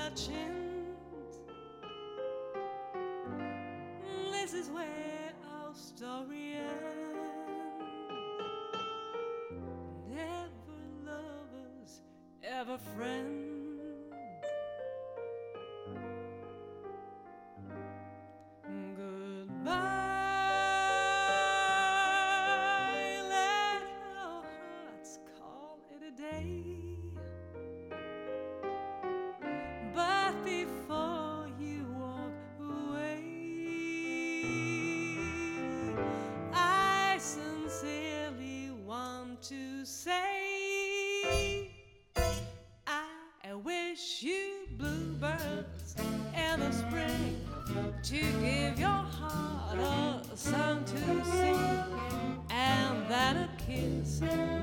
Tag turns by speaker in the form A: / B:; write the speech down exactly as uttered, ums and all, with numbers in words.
A: our chins. This is where our story ends. Never lovers, ever friends. Goodbye, let our hearts call it a day. But before you walk away, I sincerely want to say I wish you bluebirds in the spring to give your heart a song to sing, and then a kiss